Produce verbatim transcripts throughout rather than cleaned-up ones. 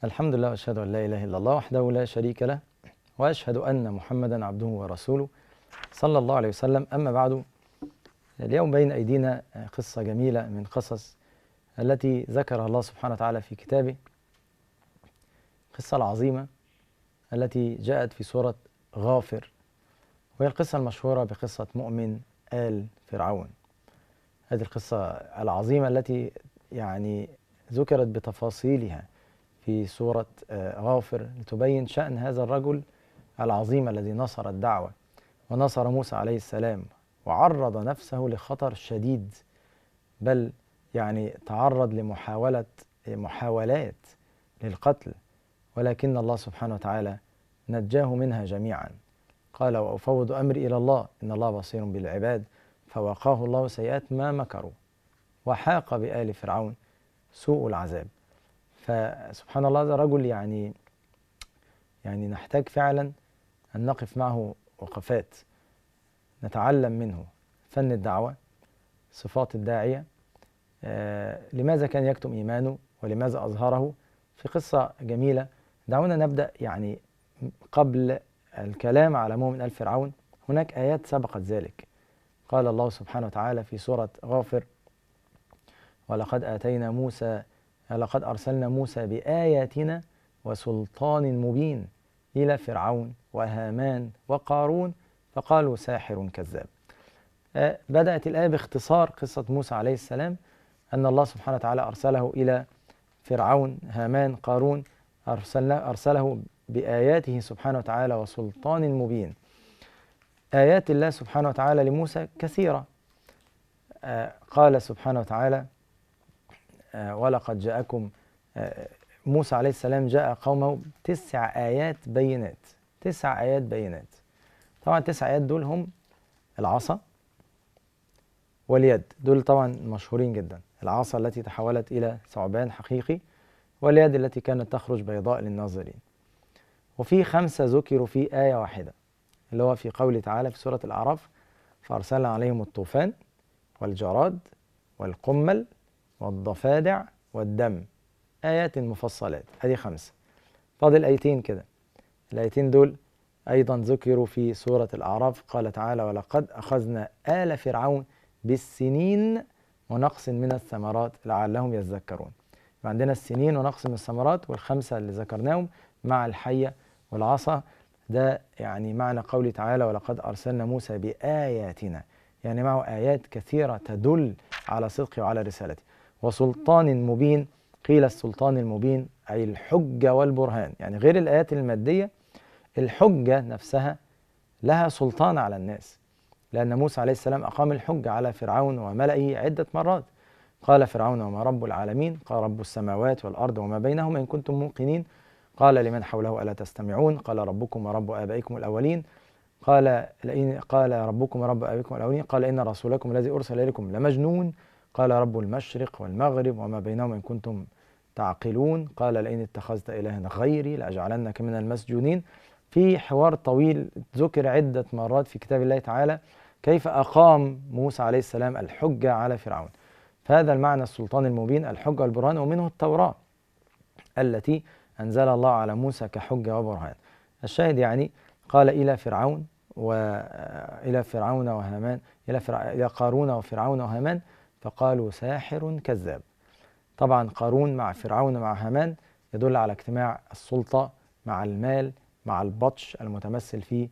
الحمد لله وأشهد أن لا إله إلا الله وحده لا شريك له، وأشهد أن محمدا عبده ورسوله صلى الله عليه وسلم. أما بعد، اليوم بين أيدينا قصة جميلة من قصص التي ذكرها الله سبحانه وتعالى في كتابه، القصة العظيمة التي جاءت في سورة غافر، وهي القصة المشهورة بقصة مؤمن آل فرعون. هذه القصة العظيمة التي يعني ذكرت بتفاصيلها في سورة غافر لتبين شأن هذا الرجل العظيم الذي نصر الدعوة ونصر موسى عليه السلام، وعرض نفسه لخطر شديد، بل يعني تعرض لمحاولة محاولات للقتل، ولكن الله سبحانه وتعالى نجاه منها جميعا. قال: وأفوض أمري إلى الله إن الله بصير بالعباد، فوقاه الله سيئات ما مكروا وحاق بآل فرعون سوء العذاب. فسبحان الله، هذا رجل يعني يعني نحتاج فعلا أن نقف معه وقفات نتعلم منه فن الدعوة، صفات الداعية، آه لماذا كان يكتم إيمانه ولماذا أظهره في قصة جميلة. دعونا نبدأ يعني قبل الكلام على مؤمن آل فرعون. هناك آيات سبقت ذلك. قال الله سبحانه وتعالى في سورة غافر: ولقد آتينا موسى لقد أرسلنا موسى بآياتنا وسلطان مبين إلى فرعون وهامان وقارون فقالوا ساحر كذاب. آه بدأت الآية باختصار قصة موسى عليه السلام، أن الله سبحانه وتعالى أرسله إلى فرعون هامان قارون، أرسلنا أرسله بآياته سبحانه وتعالى وسلطان مبين. آيات الله سبحانه وتعالى لموسى كثيرة. آه قال سبحانه وتعالى: آه ولقد جاءكم آه موسى عليه السلام جاء قومه تسع آيات بينات. تسع آيات بينات. طبعا تسع آيات دول هم العصا واليد، دول طبعا مشهورين جدا. العصا التي تحولت إلى ثعبان حقيقي، واليد التي كانت تخرج بيضاء للناظرين. وفي خمسة ذكروا في آية واحدة، اللي هو في قوله تعالى في سورة الأعراف: فأرسلنا عليهم الطوفان والجراد والقمل والضفادع والدم آيات مفصلات. هذه خمسة. فاضل آيتين كده. الآيتين دول أيضا ذكروا في سورة الأعراف. قال تعالى: ولقد أخذنا آل فرعون بالسنين ونقص من الثمرات لعلهم يذكرون. عندنا السنين ونقص من الثمرات، والخمسة اللي ذكرناهم مع الحية والعصا. ده يعني معنى قوله تعالى: ولقد أرسلنا موسى بآياتنا، يعني معه آيات كثيرة تدل على صدقه وعلى رسالته. وسلطان مبين، قيل السلطان المبين أي الحجة والبرهان، يعني غير الآيات المادية، الحجة نفسها لها سلطان على الناس، لأن موسى عليه السلام أقام الحجة على فرعون وملئه عدة مرات. قال فرعون: وما رب العالمين؟ قال: رب السماوات والأرض وما بينهما إن كنتم موقنين. قال لمن حوله: ألا تستمعون؟ قال: ربكم ورب آبائكم الأولين. قال لئن قال ربكم ورب آبائكم الأولين. قال: إن رسولكم الذي أرسل إليكم لمجنون. قال: رب المشرق والمغرب وما بينهما إن كنتم تعقلون. قال: لئن اتخذت إلها غيري لأجعلنك من المسجونين. في حوار طويل ذكر عدة مرات في كتاب الله تعالى كيف أقام موسى عليه السلام الحجة على فرعون. فهذا المعنى السلطان المبين، الحجة والبرهان، ومنه التوراة التي أنزل الله على موسى كحجة وبرهان. الشاهد يعني قال: إلى فرعون وإلى فرعون وهامان إلى, فرع... إلى قارون وفرعون وهامان فقالوا ساحر كذاب. طبعا قارون مع فرعون مع هامان يدل على اجتماع السلطة مع المال مع البطش المتمثل في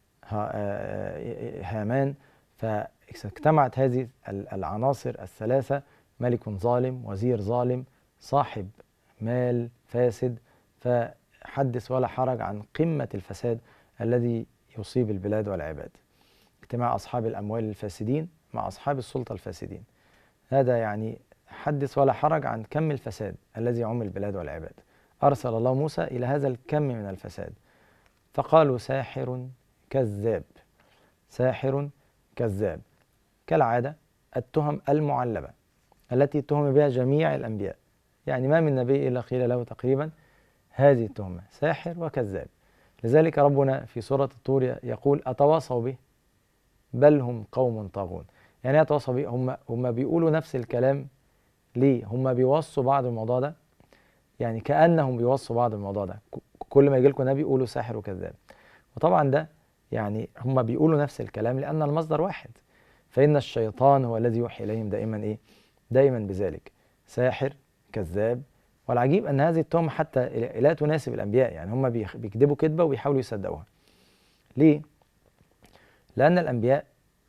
هامان. فاجتمعت هذه العناصر الثلاثة: ملك ظالم، وزير ظالم، صاحب مال فاسد. فحدث ولا حرج عن قمة الفساد الذي يصيب البلاد والعباد. اجتماع أصحاب الأموال الفاسدين مع أصحاب السلطة الفاسدين، هذا يعني حدث ولا حرج عن كم الفساد الذي يعم البلاد والعباد. أرسل الله موسى إلى هذا الكم من الفساد، فقالوا ساحر كذاب. ساحر كذاب، كالعادة التهم المعلبة التي اتهم بها جميع الأنبياء، يعني ما من نبي إلا قيل له تقريبا هذه التهمة: ساحر وكذاب. لذلك ربنا في سورة الطور يقول: أتواصوا به بل هم قوم طاغون. يعني يتواصوا به، هم هم بيقولوا نفس الكلام. ليه؟ هم بيوصوا بعض الموضوع ده يعني كأنهم بيوصوا بعض الموضوع ده، كل ما يجي لكم نبي يقولوا ساحر وكذاب. وطبعا ده يعني هم بيقولوا نفس الكلام لأن المصدر واحد، فإن الشيطان هو الذي يوحي إليهم دائما إيه؟ دائما بذلك، ساحر كذاب. والعجيب أن هذه التهمة حتى لا تناسب الأنبياء، يعني هم بيكذبوا كذبة وبيحاولوا يصدقوها. ليه؟ لأن الأنبياء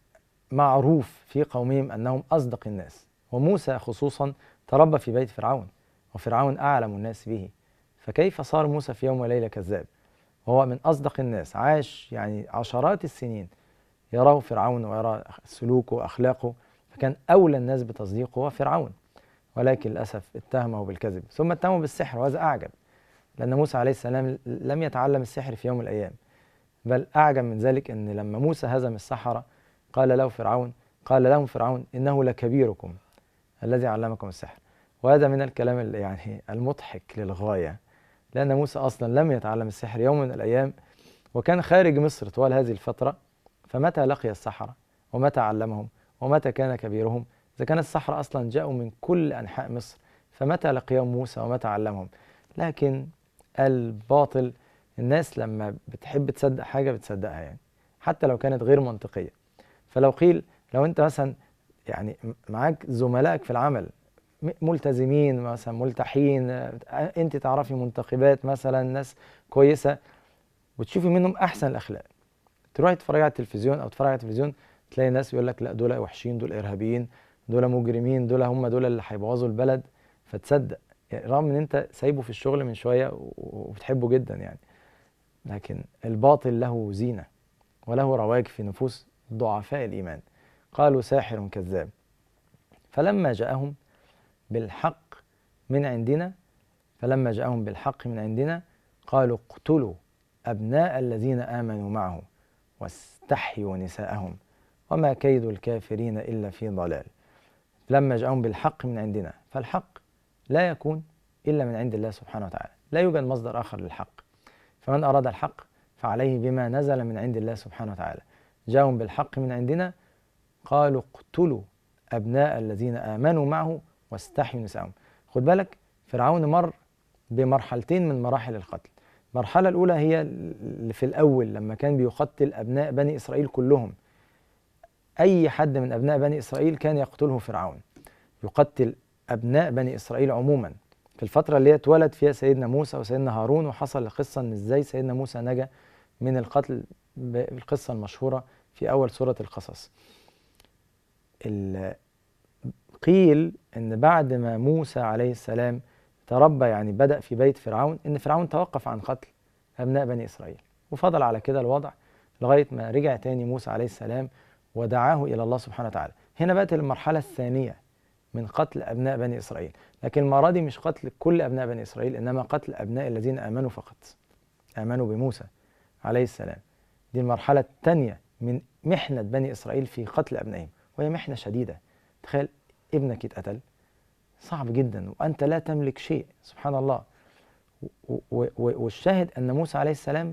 معروف في قومهم أنهم أصدق الناس، وموسى خصوصا تربى في بيت فرعون، وفرعون أعلم الناس به، فكيف صار موسى في يوم وليلة كذاب؟ وهو من أصدق الناس، عاش يعني عشرات السنين يراه فرعون ويرى سلوكه وأخلاقه، فكان أولى الناس بتصديقه هو فرعون، ولكن للأسف اتهمه بالكذب ثم اتهمه بالسحر. وهذا أعجب، لأن موسى عليه السلام لم يتعلم السحر في يوم من الأيام، بل أعجب من ذلك أن لما موسى هزم السحرة قال له فرعون قال لهم فرعون إنه لكبيركم الذي علمكم السحر. وهذا من الكلام يعني المضحك للغاية، لأن موسى أصلا لم يتعلم السحر يوم من الأيام، وكان خارج مصر طوال هذه الفترة، فمتى لقي السحرة ومتى علمهم ومتى كان كبيرهم؟ إذا كان السحرة أصلا جاءوا من كل أنحاء مصر، فمتى لقيهم موسى ومتى علمهم؟ لكن الباطل، الناس لما بتحب تصدق حاجة بتصدقها يعني حتى لو كانت غير منطقية. فلو قيل، لو أنت مثلا يعني معاك زملائك في العمل ملتزمين مثلا ملتحين، أنت تعرفي منتخبات مثلا ناس كويسة وتشوفي منهم أحسن الأخلاق، تروحي تتفرجي على التلفزيون أو تتفرجي على التلفزيون تلاقي ناس يقول لك لا دول وحشين، دول إرهابيين، دول مجرمين، دول هم دول اللي هيبوظوا البلد، فتصدق يعني رغم ان انت سايبه في الشغل من شويه وبتحبه جدا يعني. لكن الباطل له زينه وله رواج في نفوس ضعفاء الايمان. قالوا ساحر كذاب. فلما جاءهم بالحق من عندنا فلما جاءهم بالحق من عندنا قالوا اقتلوا ابناء الذين امنوا معه واستحيوا نساءهم وما كيد الكافرين الا في ضلال. لما جاءهم بالحق من عندنا، فالحق لا يكون إلا من عند الله سبحانه وتعالى، لا يوجد مصدر آخر للحق، فمن أراد الحق فعليه بما نزل من عند الله سبحانه وتعالى. جاءهم بالحق من عندنا قالوا اقتلوا أبناء الذين آمنوا معه واستحيوا نساءهم. خد بالك، فرعون مر بمرحلتين من مراحل القتل. المرحلة الأولى هي اللي في الأول لما كان بيقتل أبناء بني إسرائيل كلهم، أي حد من أبناء بني إسرائيل كان يقتله فرعون، يقتل أبناء بني إسرائيل عموما. في الفترة اللي هي اتولد فيها سيدنا موسى وسيدنا هارون، وحصل القصة إن إزاي سيدنا موسى نجا من القتل بالقصة المشهورة في أول سورة القصص. قيل إن بعد ما موسى عليه السلام تربى يعني بدأ في بيت فرعون، إن فرعون توقف عن قتل أبناء بني إسرائيل، وفضل على كده الوضع لغاية ما رجع تاني موسى عليه السلام ودعاه إلى الله سبحانه وتعالى. هنا بقت المرحلة الثانية من قتل أبناء بني إسرائيل، لكن المرة دي مش قتل كل أبناء بني إسرائيل، إنما قتل أبناء الذين آمنوا فقط، آمنوا بموسى عليه السلام. دي المرحلة الثانية من محنة بني إسرائيل في قتل أبنائهم، وهي محنة شديدة. تخيل ابنك يتقتل، صعب جدا وأنت لا تملك شيء، سبحان الله. والشاهد أن موسى عليه السلام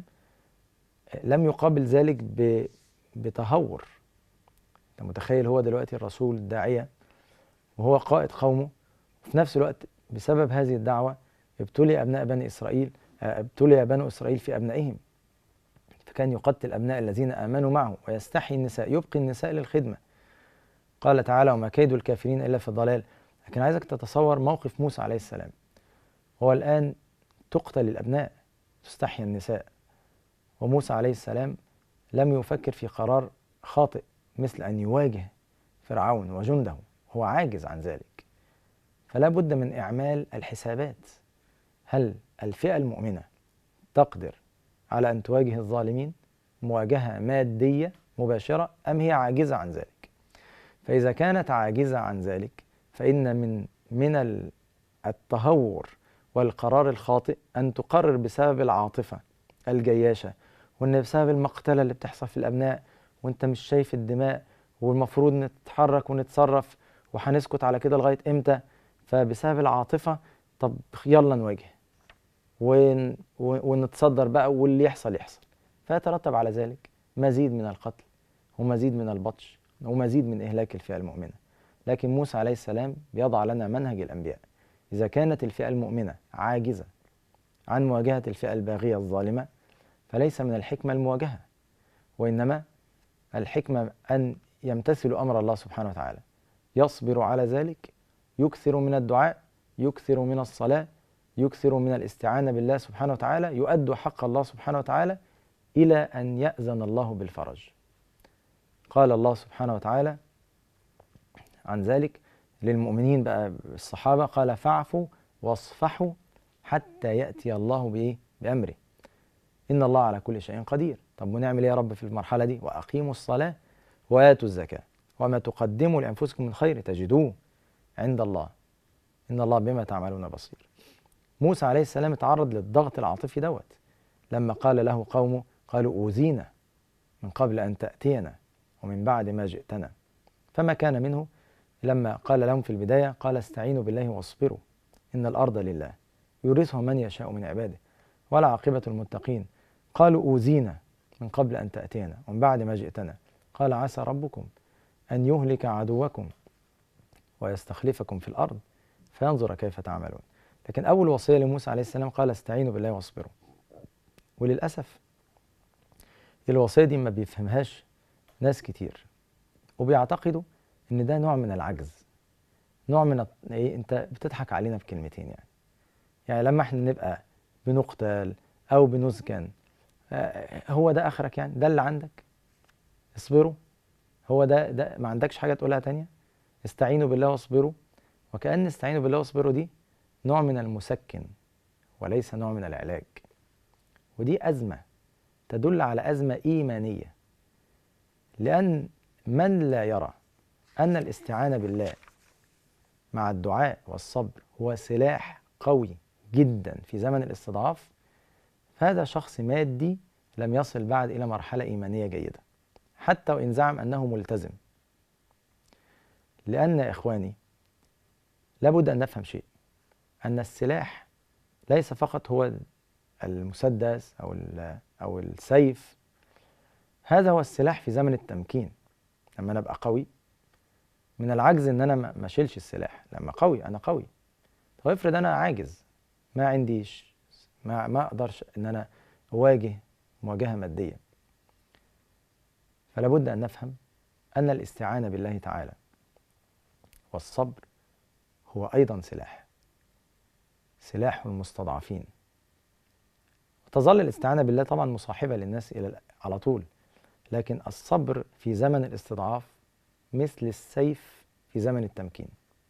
لم يقابل ذلك بتهور. أنت متخيل هو دلوقتي الرسول الداعية وهو قائد قومه، وفي نفس الوقت بسبب هذه الدعوة ابتلي أبناء بني إسرائيل ابتلي بنو إسرائيل في أبنائهم، فكان يقتل أبناء الذين آمنوا معه ويستحيي النساء، يبقي النساء للخدمة. قال تعالى وما كيد الكافرين إلا في الضلال. لكن عايزك تتصور موقف موسى عليه السلام، هو الآن تقتل الأبناء تستحيي النساء، وموسى عليه السلام لم يفكر في قرار خاطئ مثل أن يواجه فرعون وجنده، هو عاجز عن ذلك. فلا بد من إعمال الحسابات، هل الفئة المؤمنة تقدر على أن تواجه الظالمين مواجهة مادية مباشرة أم هي عاجزة عن ذلك؟ فإذا كانت عاجزة عن ذلك فإن من من التهور والقرار الخاطئ أن تقرر بسبب العاطفة الجياشة، وأن بسبب المقتلة اللي بتحصل في الأبناء وأنت مش شايف الدماء والمفروض نتحرك ونتصرف وهنسكت على كده لغاية إمتى؟ فبسبب العاطفة طب يلا نواجه ون... ونتصدر بقى واللي يحصل يحصل، فيترتب على ذلك مزيد من القتل ومزيد من البطش ومزيد من إهلاك الفئة المؤمنة. لكن موسى عليه السلام بيضع لنا منهج الأنبياء، إذا كانت الفئة المؤمنة عاجزة عن مواجهة الفئة الباغية الظالمة فليس من الحكمة المواجهة، وإنما الحكمة أن يمتثلوا أمر الله سبحانه وتعالى، يصبر على ذلك، يكثر من الدعاء، يكثر من الصلاة، يكثر من الاستعانة بالله سبحانه وتعالى، يؤدوا حق الله سبحانه وتعالى إلى أن يأذن الله بالفرج. قال الله سبحانه وتعالى عن ذلك للمؤمنين بقى الصحابة، قال فاعفوا واصفحوا حتى يأتي الله بإيه؟ بأمره، إن الله على كل شيء قدير. طب ونعمل إيه يا رب في المرحلة دي؟ وأقيموا الصلاة وآتوا الزكاة وما تقدموا لأنفسكم من خير تجدوه عند الله إن الله بما تعملون بصير. موسى عليه السلام اتعرض للضغط العاطفي دوت لما قال له قومه قالوا أوذينا من قبل أن تأتينا ومن بعد ما جئتنا، فما كان منه لما قال لهم في البداية قال استعينوا بالله واصبروا إن الأرض لله يورثها من يشاء من عباده ولا عاقبة المتقين. قالوا أوذينا من قبل أن تأتينا ومن بعد ما جئتنا قال عسى ربكم أن يهلك عدوكم ويستخلفكم في الأرض فينظر كيف تعملون. لكن أول وصية لموسى عليه السلام قال استعينوا بالله واصبروا. وللأسف الوصية دي ما بيفهمهاش ناس كتير، وبيعتقدوا إن ده نوع من العجز، نوع من إيه، أنت بتضحك علينا بكلمتين يعني. يعني لما احنا نبقى بنقتل أو بنسجن هو ده آخرك يعني؟ ده اللي عندك؟ اصبروا، هو ده ده ما عندكش حاجة تقولها تانية؟ استعينوا بالله واصبروا، وكأن استعينوا بالله واصبروا دي نوع من المسكن وليس نوع من العلاج. ودي أزمة تدل على أزمة إيمانية، لأن من لا يرى أن الاستعانة بالله مع الدعاء والصبر هو سلاح قوي جدا في زمن الاستضعاف، فهذا شخص مادي لم يصل بعد إلى مرحلة إيمانية جيدة حتى وإن زعم أنه ملتزم. لأن يا إخواني لابد أن نفهم شيء، أن السلاح ليس فقط هو المسدس أو أو السيف، هذا هو السلاح في زمن التمكين. لما أنا أبقى قوي من العجز إن أنا ما أشيلش السلاح، لما قوي أنا قوي. طب افرض أنا عاجز ما عنديش ما ما أقدرش إن أنا أواجه مواجهة مادية، فلا بد أن نفهم أن الاستعانة بالله تعالى والصبر هو أيضا سلاح سلاح المستضعفين. وتظل الاستعانة بالله طبعا مصاحبة للناس إلى على طول، لكن الصبر في زمن الاستضعاف مثل السيف في زمن التمكين.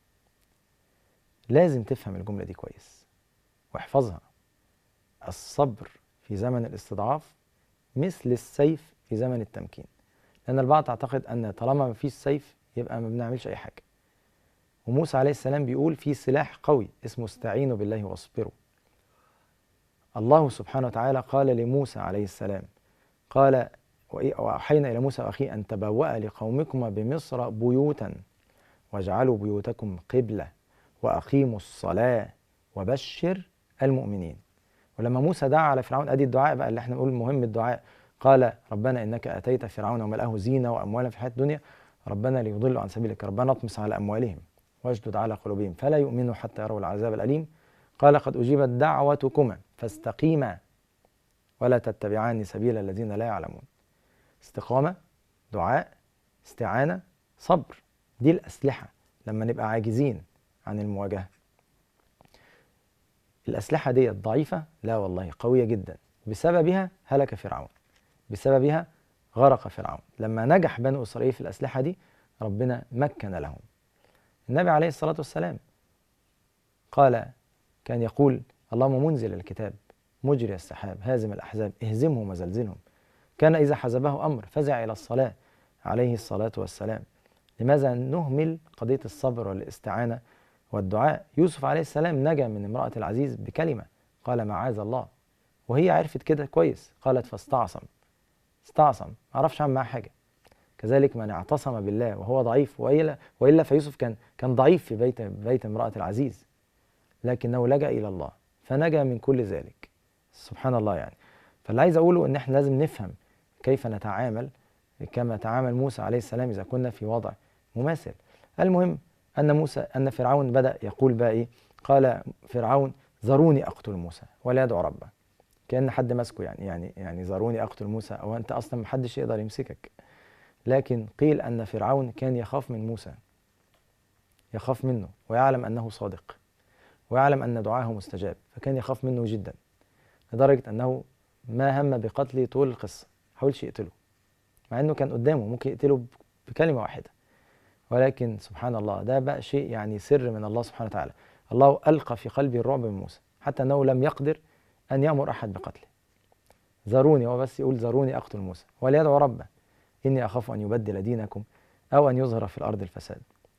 لازم تفهم الجملة دي كويس واحفظها. الصبر في زمن الاستضعاف مثل السيف في زمن التمكين، لأن البعض تعتقد أن طالما ما فيش سيف يبقى ما بنعملش أي حاجة. وموسى عليه السلام بيقول في سلاح قوي اسمه استعينوا بالله واصبروا. الله سبحانه وتعالى قال لموسى عليه السلام قال وأوحينا إلى موسى وأخيه أن تبوأ لقومكما بمصر بيوتا واجعلوا بيوتكم قبلة وأقيموا الصلاة وبشر المؤمنين. ولما موسى دعا على فرعون، أدي الدعاء بقى اللي احنا نقول مهم الدعاء، قال ربنا إنك أتيت فرعون وملأه زينة وأموالا في الحياة الدنيا ربنا ليضلوا عن سبيلك ربنا اطمس على أموالهم واشدد على قلوبهم فلا يؤمنوا حتى يروا العذاب الأليم قال قد أجيبت دعوتكما فاستقيما ولا تتبعان سبيل الذين لا يعلمون. استقامة، دعاء، استعانة، صبر، دي الأسلحة لما نبقى عاجزين عن المواجهة. الأسلحة دي ضعيفة؟ لا والله قوية جدا. بسببها هلك فرعون، بسببها غرق فرعون. لما نجح بنو إسرائيل في الأسلحة دي ربنا مكن لهم. النبي عليه الصلاة والسلام قال كان يقول اللهم منزل الكتاب مجري السحاب هازم الأحزاب اهزمهم وزلزلهم. كان إذا حزبه أمر فزع إلى الصلاة عليه الصلاة والسلام. لماذا نهمل قضية الصبر والاستعانة والدعاء؟ يوسف عليه السلام نجا من امرأة العزيز بكلمة قال معاذ الله، وهي عرفت كده كويس قالت فاستعصم استعصم ما عرفش عن معاه حاجة. كذلك من اعتصم بالله وهو ضعيف، وإلا, وإلا فيوسف كان كان ضعيف في بيت بيت امرأة العزيز، لكنه لجأ إلى الله فنجا من كل ذلك. سبحان الله يعني. فاللي عايز أقوله إن احنا لازم نفهم كيف نتعامل كما تعامل موسى عليه السلام إذا كنا في وضع مماثل. المهم أن موسى أن فرعون بدأ يقول بقى إيه؟ قال فرعون ذروني أقتل موسى ولا يدعو ربه، كأن حد ماسكه يعني يعني يعني ذروني أقتل موسى، أو أنت أصلا محدش يقدر يمسكك. لكن قيل أن فرعون كان يخاف من موسى، يخاف منه ويعلم أنه صادق ويعلم أن دعاه مستجاب، فكان يخاف منه جدا لدرجة أنه ما هم بقتله طول القصة، حاولش يقتله مع أنه كان قدامه ممكن يقتله بكلمة واحدة. ولكن سبحان الله ده بقى شيء يعني سر من الله سبحانه وتعالى. الله ألقى في قلبه الرعب من موسى حتى أنه لم يقدر أن يأمر أحد بقتله. ذروني، هو بس يقول ذروني أقتل موسى وليدعو ربه إني أخاف أن يبدل دينكم أو أن يظهر في الأرض الفساد.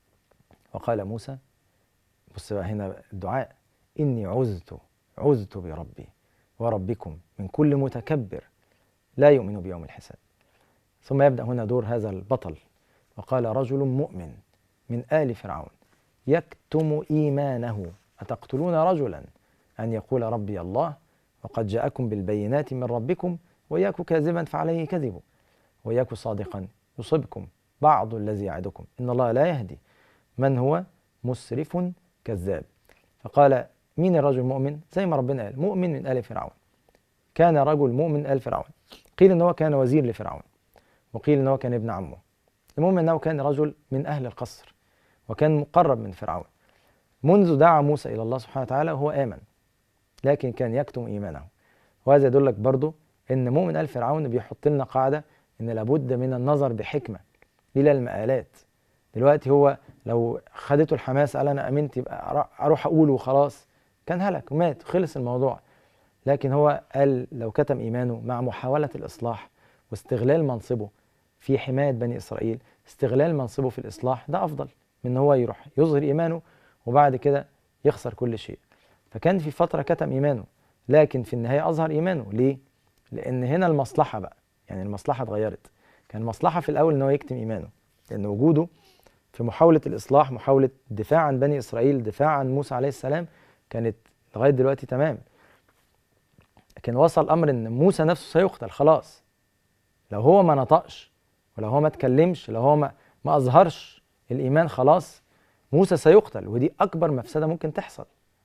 وقال موسى، بص بقى هنا الدعاء، إني عذت عذت بربي وربكم من كل متكبر لا يؤمن بيوم الحساب. ثم يبدأ هنا دور هذا البطل، وقال رجل مؤمن من آل فرعون يكتم إيمانه أتقتلون رجلا أن يقول ربي الله وقد جاءكم بالبينات من ربكم وإياك كاذبا فعليه كذبه وإياك صادقا يصبكم بعض الذي يعدكم إن الله لا يهدي من هو مسرف كذاب. فقال مين الرجل المؤمن؟ زي ما ربنا قال مؤمن من آل فرعون. كان رجل مؤمن من آل فرعون، قيل إن هو كان وزير لفرعون وقيل إن هو كان ابن عمه. المهم أنه كان رجل من أهل القصر وكان مقرب من فرعون. منذ دعا موسى إلى الله سبحانه وتعالى وهو آمن، لكن كان يكتم إيمانه. وهذا يدلك برضو أن مؤمن آل فرعون بيحط لنا قاعدة أن لابد من النظر بحكمة إلى المآلات. دلوقتي هو لو خدته الحماس قال أنا أمنت يبقى أروح أقوله وخلاص، كان هلك ومات خلص الموضوع. لكن هو قال لو كتم إيمانه مع محاولة الإصلاح واستغلال منصبه في حماية بني إسرائيل، استغلال منصبه في الإصلاح، ده أفضل من أن هو يروح يظهر إيمانه وبعد كده يخسر كل شيء. فكان في فترة كتم إيمانه، لكن في النهاية أظهر إيمانه. ليه؟ لأن هنا المصلحة بقى، يعني المصلحة اتغيرت. كان المصلحة في الأول أن هو يكتم إيمانه، لأن وجوده في محاولة الإصلاح، محاولة الدفاع عن بني إسرائيل، دفاع عن موسى عليه السلام، كانت لغاية دلوقتي تمام. لكن وصل الأمر أن موسى نفسه سيقتل خلاص، لو هو ما نطقش ولو هو ما اتكلمش، لو هو ما, ما أظهرش الإيمان، خلاص موسى سيقتل، ودي أكبر مفسدة ممكن تحصل.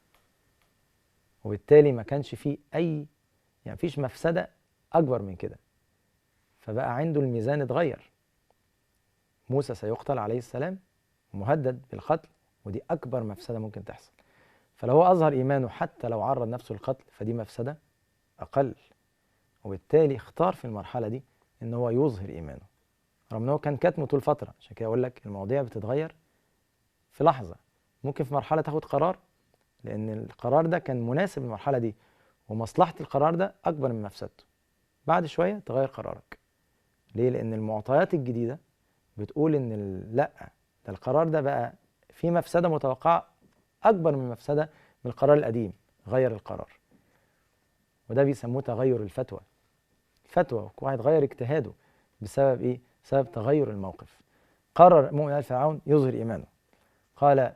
وبالتالي ما كانش فيه أي، يعني فيش مفسدة أكبر من كده. فبقى عنده الميزان اتغير، موسى سيقتل عليه السلام مهدد بالقتل، ودي أكبر مفسدة ممكن تحصل. فلو هو أظهر إيمانه حتى لو عرض نفسه للقتل فدي مفسدة أقل. وبالتالي اختار في المرحلة دي إن هو يظهر إيمانه رغم إنه كان كاتمه طول فترة. عشان كده أقول لك المواضيع بتتغير في لحظة، ممكن في مرحلة تاخد قرار لأن القرار ده كان مناسب للمرحلة دي ومصلحة القرار ده أكبر من مفسدته، بعد شوية تغير قرارك. ليه؟ لأن المعطيات الجديدة بتقول إن لا، ده القرار ده بقى فيه مفسدة متوقعة أكبر من مفسدة من القرار القديم، غير القرار. وده بيسموه تغير الفتوى. فتوى واحد غير اجتهاده بسبب إيه؟ بسبب تغير الموقف. قرر مؤمن آل فرعون يظهر إيمانه، قال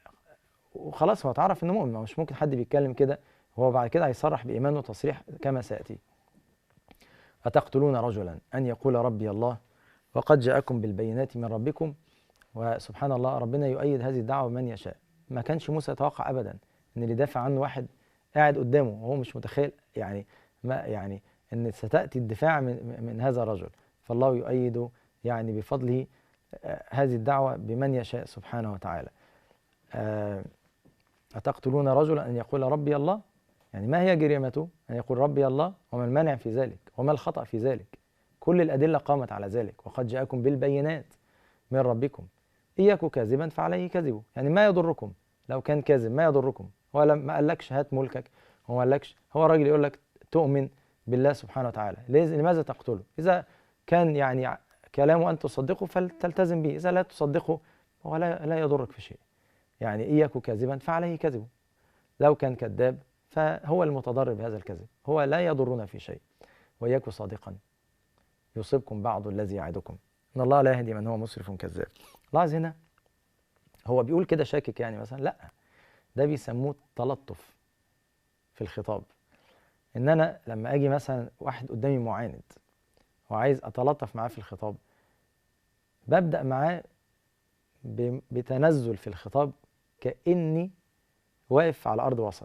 وخلاص هو اتعرف إنه مؤمن، مش ممكن حد بيتكلم كده وهو بعد كده هيصرح بإيمانه تصريح كما سيأتي. أتقتلون رجلا أن يقول ربي الله وقد جاءكم بالبينات من ربكم. وسبحان الله ربنا يؤيد هذه الدعوة من يشاء. ما كانش موسى يتوقع أبدا إن اللي يدافع عنه واحد قاعد قدامه وهو مش متخيل يعني ما يعني إن ستأتي الدفاع من, من هذا الرجل. فالله يؤيد يعني بفضله هذه الدعوة بمن يشاء سبحانه وتعالى. أتقتلون رجلا أن يقول ربي الله، يعني ما هي جريمته أن يقول ربي الله؟ وما المانع في ذلك؟ وما الخطأ في ذلك؟ كل الأدلة قامت على ذلك. وقد جاءكم بالبينات من ربكم إياك كاذبا فعليه كذبه، يعني ما يضركم لو كان كاذب، ما يضركم. هو ما قالكش هات ملكك، هو ما قالكش، هو راجل يقول لك تؤمن بالله سبحانه وتعالى، لماذا تقتله؟ إذا كان يعني كلامه أن تصدقه فلتلتزم به، إذا لا تصدقه هو لا, لا يضرك في شيء. يعني إياك كاذبا فعليه كذبه، لو كان كذاب فهو المتضرر بهذا الكذب، هو لا يضرنا في شيء. وإياك صادقا يصيبكم بعض الذي يعدكم إن الله لا يهدي من هو مسرف كذاب. لاحظ هنا هو بيقول كده شاكك يعني مثلا، لا، ده بيسموه تلطف في الخطاب. إن أنا لما أجي مثلا واحد قدامي معاند وعايز أتلطف معاه في الخطاب، ببدأ معاه بتنزل في الخطاب كأني واقف على أرض وسط،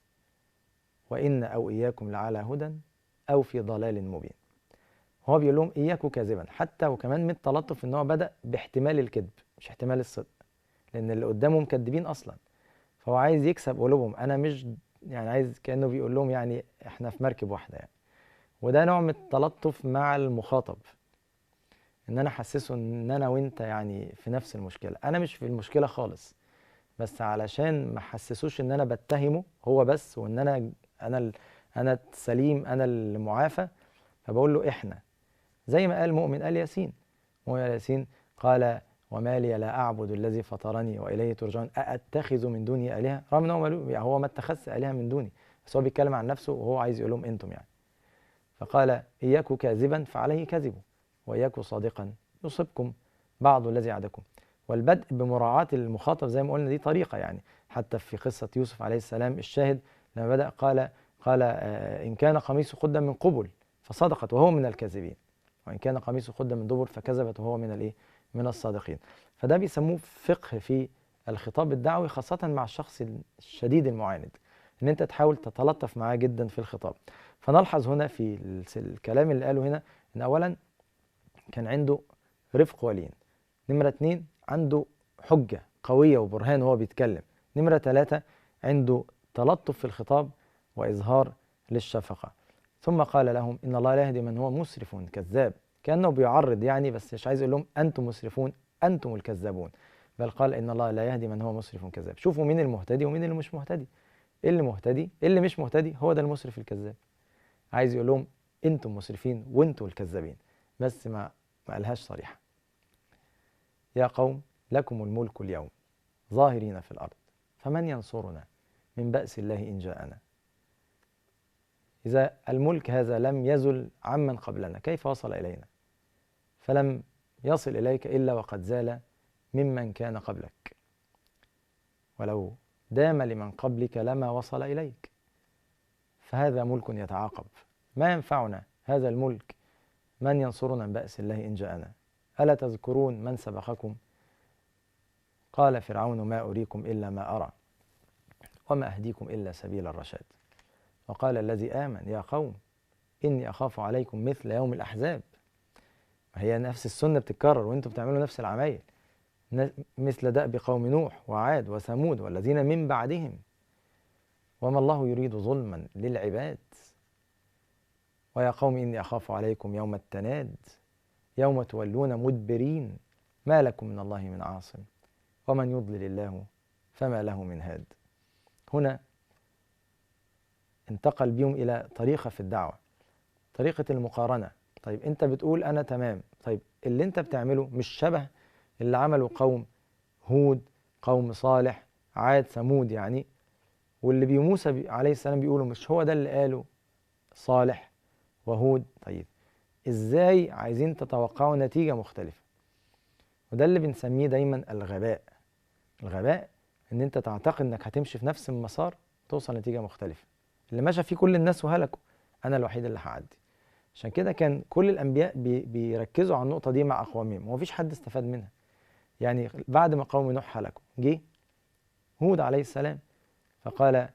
وإن أو إياكم لعلى هدى أو في ضلال مبين. هو بيقول لهم إياكوا كاذبا، حتى وكمان من التلطف إن هو بدأ باحتمال الكذب مش احتمال الصدق، لأن اللي قدامهم مكذبين أصلا، فهو عايز يكسب قلوبهم. أنا مش يعني عايز كأنه بيقول لهم يعني إحنا في مركب واحدة يعني. وده نوع من التلطف مع المخاطب، إن أنا أحسسه إن أنا وأنت يعني في نفس المشكلة، أنا مش في المشكلة خالص، بس علشان ما أحسسوش إن أنا بتهمه هو بس، وإن أنا أنا ال- أنا السليم أنا المعافى، فبقول له إحنا. زي ما قال مؤمن آل ياسين، مؤمن آل ياسين قال وما لي لا أعبد الذي فطرني وإليه ترجعون أأتخذ من دوني آلهة، رغم إن هو ملو- يعني هو ما اتخذش آلهة من دوني، بس هو بيتكلم عن نفسه وهو عايز يقول لهم أنتم يعني. فقال إياك كاذبا فعليه كذبه، وإياك صادقا يصبكم بعض الذي عدكم. والبدء بمراعاة المخاطب زي ما قلنا دي طريقة يعني. حتى في قصة يوسف عليه السلام الشاهد لما بدأ قال قال آه إن كان قميصه قد من قبل فصدقت وهو من الكاذبين، وإن كان قميصه قد من دبر فكذبت وهو من الإيه؟ من الصادقين. فده بيسموه فقه في الخطاب الدعوي، خاصة مع الشخص الشديد المعاند، إن أنت تحاول تتلطف معاه جدا في الخطاب. فنلحظ هنا في الس- الكلام اللي قاله هنا إن أولا كان عنده رفق ولين، نمرة اتنين عنده حجة قوية وبرهان وهو بيتكلم، نمرة تلاتة عنده تلطف في الخطاب وإظهار للشفقة. ثم قال لهم إن الله لا يهدي من هو مسرف كذاب، كأنه بيعرض يعني، بس مش عايز يقول لهم أنتم مسرفون أنتم الكذابون، بل قال إن الله لا يهدي من هو مسرف كذاب. شوفوا مين المهتدي ومين اللي مش مهتدي. اللي مهتدي اللي مش مهتدي هو ده المسرف الكذاب. عايز يقول لهم انتم مسرفين وانتم الكذابين، بس ما ما قالهاش صريحة. يا قوم لكم الملك اليوم ظاهرين في الأرض فمن ينصرنا من بأس الله إن جاءنا. إذا الملك هذا لم يزل عمن قبلنا كيف وصل إلينا؟ فلم يصل إليك إلا وقد زال ممن كان قبلك، ولو دام لمن قبلك لما وصل إليك. فهذا ملك يتعاقب، ما ينفعنا هذا الملك؟ من ينصرنا من بأس الله إن جاءنا؟ ألا تذكرون من سبقكم؟ قال فرعون ما أريكم إلا ما أرى وما أهديكم إلا سبيل الرشاد. وقال الذي آمن يا قوم إني أخاف عليكم مثل يوم الأحزاب. هي نفس السنة بتتكرر وانتم بتعملوا نفس العمايل، مثل دأب قوم نوح وعاد وثمود والذين من بعدهم وما الله يريد ظلما للعباد. ويا قوم إني أخاف عليكم يوم التناد يوم تولون مدبرين ما لكم من الله من عاصم ومن يضلل الله فما له من هاد. هنا انتقل بهم إلى طريقة في الدعوة، طريقة المقارنة. طيب أنت بتقول أنا تمام، طيب اللي أنت بتعمله مش شبه اللي عمله قوم هود قوم صالح عاد ثمود يعني، واللي بي موسى عليه السلام بيقولوا مش هو ده اللي قاله صالح وهود؟ طيب إزاي عايزين تتوقعوا نتيجة مختلفة؟ وده اللي بنسميه دايما الغباء. الغباء ان انت تعتقد انك هتمشي في نفس المسار توصل نتيجة مختلفة. اللي مشى فيه كل الناس وهلكوا، انا الوحيد اللي هعدي. عشان كده كان كل الانبياء بي بيركزوا على النقطة دي مع اقوامهم، ومفيش حد استفاد منها. يعني بعد ما قوم نوح هلكوا جه هود عليه السلام فقال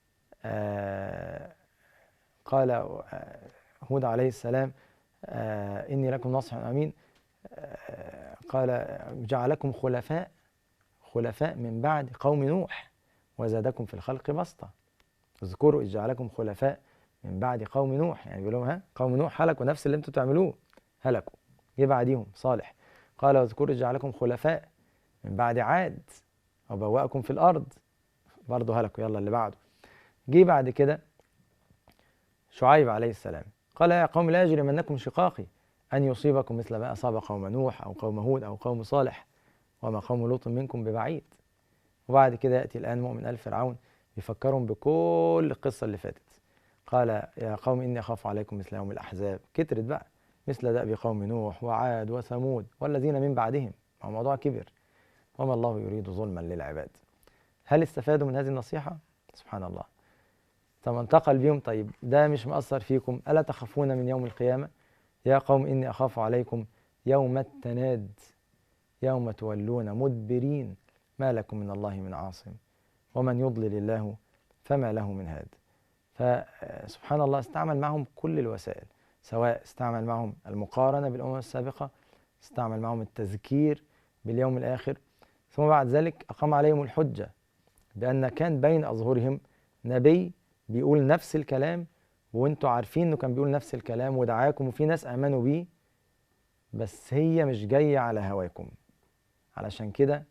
آه قال آه هود عليه السلام آه إني لكم ناصح أمين، آه قال جعلكم خلفاء خلفاء من بعد قوم نوح وزادكم في الخلق بسطة. اذكروا إذ جعلكم خلفاء من بعد قوم نوح، يعني بيقول لهم ها قوم نوح هلكوا نفس اللي انتوا بتعملوه هلكوا، جه بعديهم صالح. قال واذكروا إذ جعلكم خلفاء من بعد عاد وبوأكم في الأرض، برضه هلكوا، يلا اللي بعده. جه بعد كده شعيب عليه السلام قال يا قوم لا يجرمنكم شقاقي أن يصيبكم مثل ما أصاب قوم نوح أو قوم هود أو قوم صالح وما قوم لوط منكم ببعيد. وبعد كده يأتي الآن مؤمن آل فرعون بيفكرهم بكل القصة اللي فاتت. قال يا قوم إني أخاف عليكم مثل يوم الأحزاب، كترت بقى مثل دأب قوم نوح وعاد وثمود والذين من بعدهم، هو الموضوع كبر. وما الله يريد ظلما للعباد. هل استفادوا من هذه النصيحة؟ سبحان الله. طب انتقل بيهم، طيب ده مش مأثر فيكم؟ ألا تخافون من يوم القيامة؟ يا قوم إني أخاف عليكم يوم التناد يوم تولون مدبرين ما لكم من الله من عاصم ومن يضلل الله فما له من هاد. فسبحان الله استعمل معهم كل الوسائل، سواء استعمل معهم المقارنة بالأمم السابقة، استعمل معهم التذكير باليوم الآخر، ثم بعد ذلك أقام عليهم الحجة بأن كان بين أظهرهم نبي بيقول نفس الكلام، وانتوا عارفين انه كان بيقول نفس الكلام ودعاكم وفي ناس آمنوا بيه، بس هي مش جاية على هواكم، علشان كده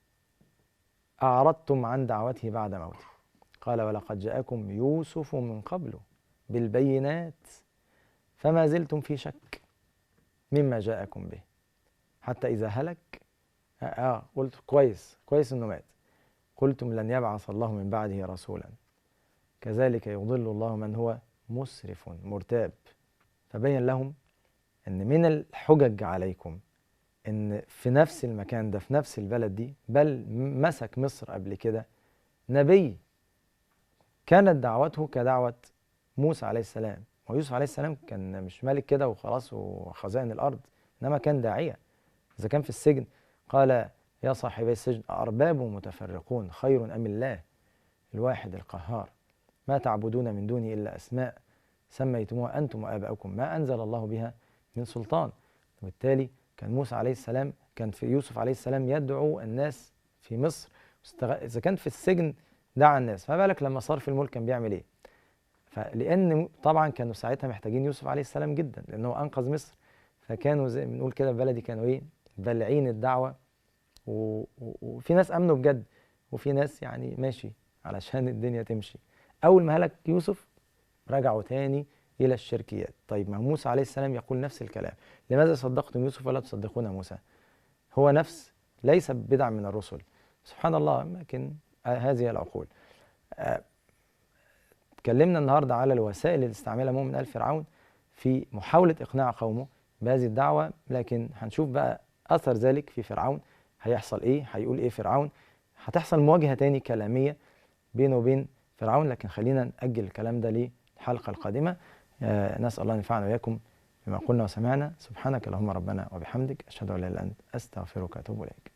أعرضتم عن دعوته بعد موته. قال ولقد جاءكم يوسف من قبل بالبينات فما زلتم في شك مما جاءكم به حتى إذا هلك آه, آه قلت كويس كويس إنه مات، قلتم لن يبعث الله من بعده رسولا كذلك يضل الله من هو مسرف مرتاب. فبين لهم ان من الحجج عليكم ان في نفس المكان ده في نفس البلد دي، بل مسك مصر قبل كده نبي كانت دعوته كدعوة موسى عليه السلام، ويوسف عليه السلام كان مش ملك كده وخلاص وخزائن الأرض، إنما كان داعية. إذا كان في السجن قال يا صاحبي السجن أأرباب متفرقون خير أم الله الواحد القهار ما تعبدون من دوني إلا أسماء سميتموها أنتم وآباؤكم ما أنزل الله بها من سلطان. وبالتالي كان موسى عليه السلام كان في يوسف عليه السلام يدعو الناس في مصر، إذا كان في السجن دعا الناس، فما بالك لما صار في الملك كان بيعمل إيه؟ فلأن طبعا كانوا ساعتها محتاجين يوسف عليه السلام جدا لأنه أنقذ مصر، فكانوا زي ما بنقول كده في بلدي كانوا إيه؟ بلعين الدعوة، وفي ناس أمنوا بجد وفي ناس يعني ماشي علشان الدنيا تمشي. أول ما هلك يوسف رجعوا تاني إلى الشركيات. طيب ما موسى عليه السلام يقول نفس الكلام، لماذا صدقتم يوسف ولا تصدقون موسى؟ هو نفس ليس بدع من الرسل، سبحان الله. لكن هذه العقول. اتكلمنا النهارده على الوسائل اللي استعملها مؤمن آل فرعون في محاولة إقناع قومه بهذه الدعوة، لكن هنشوف بقى أثر ذلك في فرعون هيحصل إيه، هيقول إيه فرعون، هتحصل مواجهة تاني كلامية بينه وبين فرعون. لكن خلينا نأجل الكلام ده للحلقة القادمة. آه نسأل الله أن ينفعنا وإياكم بما قلنا وسمعنا. سبحانك اللهم ربنا وبحمدك أشهد أن لا إله إلا أنت أستغفرك وأتوب إليك.